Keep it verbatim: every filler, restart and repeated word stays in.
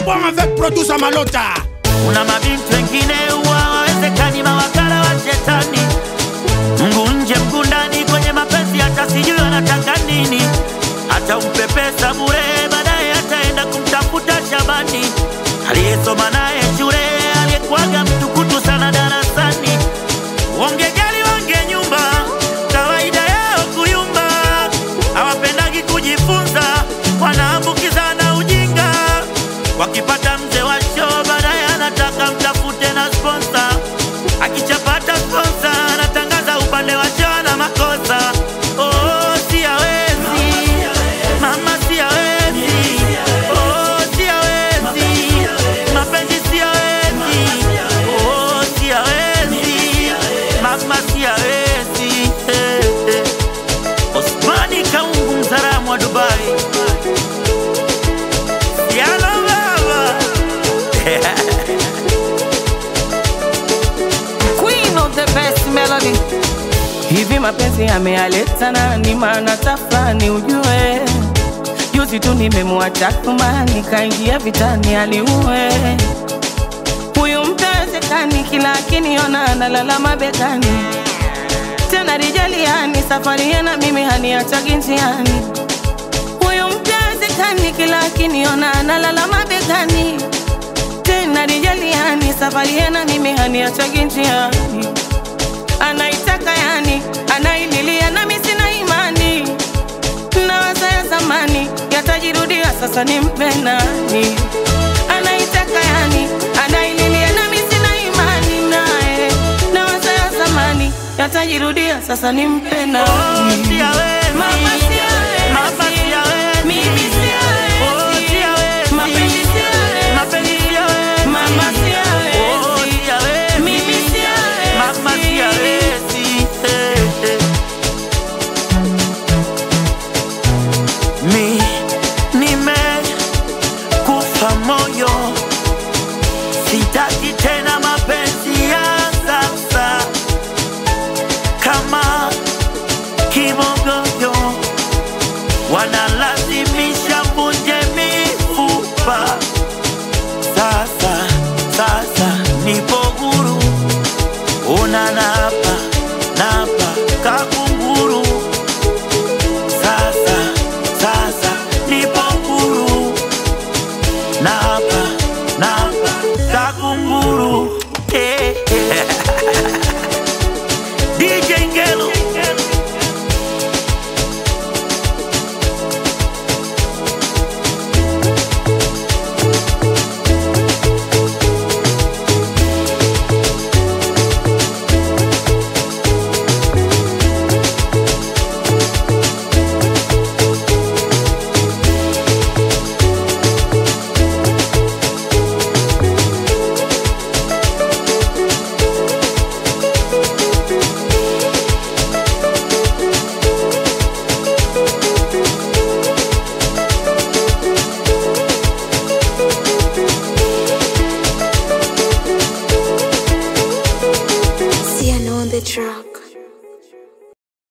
bon avec producer Malota. Una mabinti wengine hawawezekani, mawakala wa shetani. Mungu nje Mungu ndani, kwenye mapenzi hata sijui anataka nini. Hata umpepesa bure, baadaye ataenda kumtafuta Shabani aliyesoma naye shule, aliyekuwaga mtukutu sana darasani. Wangejali wange nyumba, kawaida yao kuyumba. Hawapendagi kujifunza, wanaambukizana ujinga. Wakipata mzee wa show, baadaye anataka mtafute na sponsor. Akichapata sponsor, anatangaza upande wa show na makosa. Oh, siyawezi mama, siyawezi. Oh, siyawezi mapenzi, siyawezi. Oh, siyawezi mama, siyawezi. eh, eh. Osmani Kaungu, Mzaramu wa Dubai. Yana baba Queen of the best melody. Hivi mapenzi yamealeta nani? Maana tafani ujue, juzi tu nimemwacha kumani, kaingia vitani aliue. Huyu mtazekani, kila akiniona analala mabegani. Tena rijaliani, safari yana mimi haniacha njiani. Huyu mtazekani, kila akiniona analala mabegani. Tena rijaliani, safari yana mimi haniacha njiani. Anaitaka yani, anaililia na mimi sina imani. Na waza ya zamani yatajirudia, sasa nimpe nani? Anaitaka yani, anaililia na mimi sina imani naye. Na waza ya zamani yatajirudia, sasa nimpe nani? Oh, siyawezi Mama, siyawezi. mama, siyawezi. Mimi siyawezi. Oh, siyawezi Mapenzi siyawezi. mapenzi, siyawezi. Mama, siyawezi. Oh, siyawezi Mimi siyawezi. mama, siyawezi. eh, eh. Mi nimekufa moyo, sitaki tena mapenzi ya sasa. Kama kibogoyo wanalazimisha vunje mifupa. Sasa, sasa nipo huru. Una napa, napa kakunguru. Sasa, sasa nipo huru. Napa, napa kakunguru. Eh.